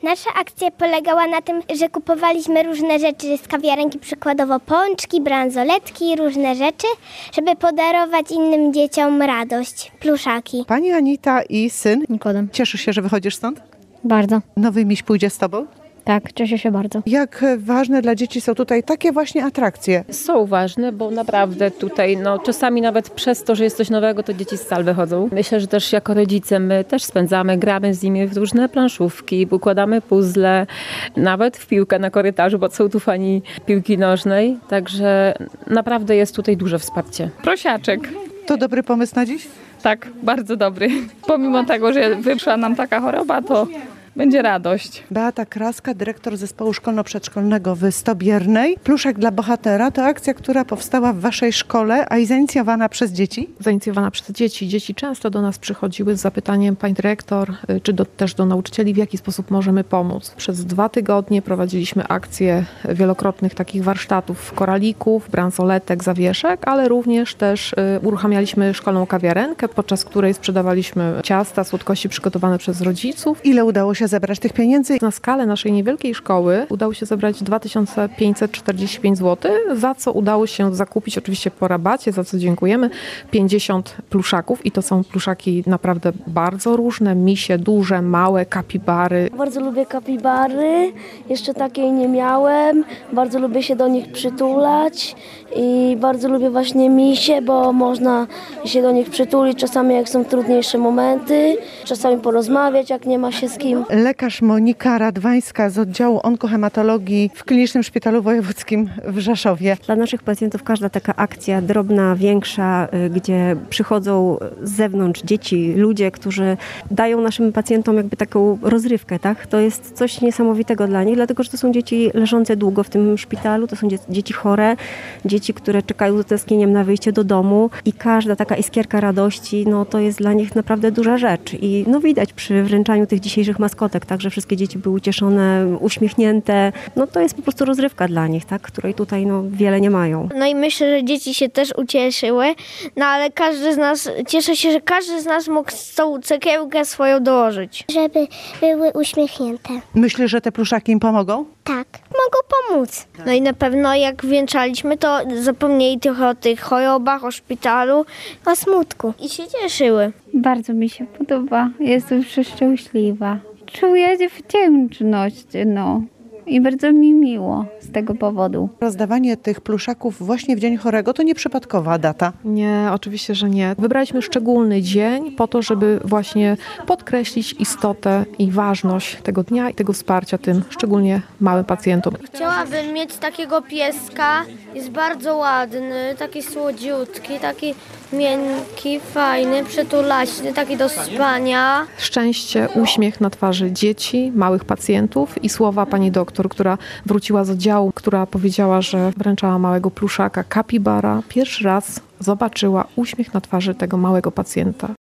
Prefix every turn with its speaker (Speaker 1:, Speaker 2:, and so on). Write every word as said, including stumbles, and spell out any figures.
Speaker 1: Nasza akcja polegała na tym, że kupowaliśmy różne rzeczy z kawiarenki, przykładowo pączki, bransoletki, różne rzeczy, żeby podarować innym dzieciom radość, pluszaki.
Speaker 2: Pani Anita i syn.
Speaker 3: Nikodem.
Speaker 2: Cieszysz się, że wychodzisz stąd?
Speaker 3: Bardzo.
Speaker 2: Nowy miś pójdzie z tobą?
Speaker 3: Tak, cieszę się bardzo.
Speaker 2: Jak ważne dla dzieci są tutaj takie właśnie atrakcje?
Speaker 4: Są ważne, bo naprawdę tutaj, no czasami nawet przez to, że jest coś nowego, to dzieci z sal wychodzą. Myślę, że też jako rodzice my też spędzamy, gramy z nimi w różne planszówki, układamy puzzle, nawet w piłkę na korytarzu, bo są tu fani piłki nożnej, także naprawdę jest tutaj duże wsparcie.
Speaker 5: Prosiaczek.
Speaker 2: To dobry pomysł na dziś?
Speaker 5: Tak, bardzo dobry. Pomimo tego, że wyszła nam taka choroba, to będzie radość.
Speaker 2: Beata Kraska, dyrektor zespołu szkolno-przedszkolnego w Stobiernej. Pluszek dla bohatera to akcja, która powstała w waszej szkole, a i zainicjowana przez dzieci?
Speaker 6: Zainicjowana przez dzieci. Dzieci często do nas przychodziły z zapytaniem, pani dyrektor, czy do, też do nauczycieli, w jaki sposób możemy pomóc. Przez dwa tygodnie prowadziliśmy akcje wielokrotnych takich warsztatów koralików, bransoletek, zawieszek, ale również też y, uruchamialiśmy szkolną kawiarenkę, podczas której sprzedawaliśmy ciasta, słodkości przygotowane przez rodziców.
Speaker 2: Ile udało się zebrać tych pieniędzy?
Speaker 6: Na skalę naszej niewielkiej szkoły udało się zebrać dwa tysiące pięćset czterdzieści pięć złotych, za co udało się zakupić, oczywiście po rabacie, za co dziękujemy, pięćdziesiąt pluszaków i to są pluszaki naprawdę bardzo różne, misie, duże, małe, kapibary.
Speaker 7: Bardzo lubię kapibary, jeszcze takiej nie miałem, bardzo lubię się do nich przytulać i bardzo lubię właśnie misie, bo można się do nich przytulić czasami jak są trudniejsze momenty, czasami porozmawiać jak nie ma się z kim.
Speaker 2: Lekarz Monika Radwańska z oddziału onkohematologii w Klinicznym Szpitalu Wojewódzkim w Rzeszowie.
Speaker 8: Dla naszych pacjentów każda taka akcja, drobna, większa, gdzie przychodzą z zewnątrz dzieci, ludzie, którzy dają naszym pacjentom jakby taką rozrywkę, tak? To jest coś niesamowitego dla nich, dlatego że to są dzieci leżące długo w tym szpitalu, to są dzieci chore, dzieci, które czekają z tęsknieniem na wyjście do domu i każda taka iskierka radości, no to jest dla nich naprawdę duża rzecz i no widać przy wręczaniu tych dzisiejszych maskotek, tak, że wszystkie dzieci były ucieszone, uśmiechnięte, no to jest po prostu rozrywka dla nich, tak, której tutaj no wiele nie mają.
Speaker 1: No i myślę, że dzieci się też ucieszyły, no ale każdy z nas, cieszę się, że każdy z nas mógł tą cegiełkę swoją dołożyć. Żeby były uśmiechnięte.
Speaker 2: Myślisz, że te pluszaki im pomogą?
Speaker 1: Tak, mogą pomóc. No i na pewno jak wieńczaliśmy, to zapomnieli trochę o tych chorobach, o szpitalu, o smutku i się cieszyły.
Speaker 9: Bardzo mi się podoba, jestem przeszczęśliwa. Czuję wdzięczność, no. I bardzo mi miło z tego powodu.
Speaker 2: Rozdawanie tych pluszaków właśnie w Dzień Chorego to nieprzypadkowa data.
Speaker 6: Nie, oczywiście, że nie. Wybraliśmy szczególny dzień po to, żeby właśnie podkreślić istotę i ważność tego dnia i tego wsparcia tym szczególnie małym pacjentom.
Speaker 1: Chciałabym mieć takiego pieska, jest bardzo ładny, taki słodziutki, taki miękki, fajny, przytulaśny, taki do spania.
Speaker 6: Szczęście, uśmiech na twarzy dzieci, małych pacjentów i słowa pani doktor, która wróciła z oddziału, która powiedziała, że wręczała małego pluszaka kapibara. Pierwszy raz zobaczyła uśmiech na twarzy tego małego pacjenta.